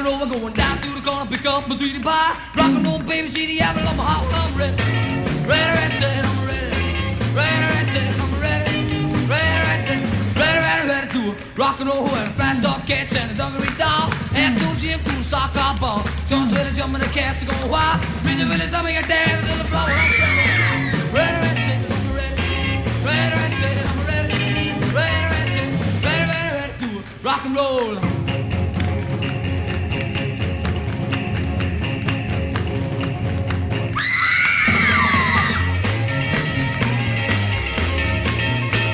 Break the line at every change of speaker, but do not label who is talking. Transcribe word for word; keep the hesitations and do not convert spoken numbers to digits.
roll, we're going down through the corner, pick up my sweetie pie. Rock and roll, baby, see the apple on my heart, I'm ready. Ready, right there, I'm ready. Ready, right there, I'm ready. Ready, right there, ready, ready, ready to rock and roll and flat top cats and a dungaree doll. And to the gym, to the soccer ball. Jones with a jump in the cats to go wild. Really, really, something I dance to the floor. Ready, right there, I'm ready. Ready, right there, I'm ready. Ready, right there, ready, ready, ready to rock and roll.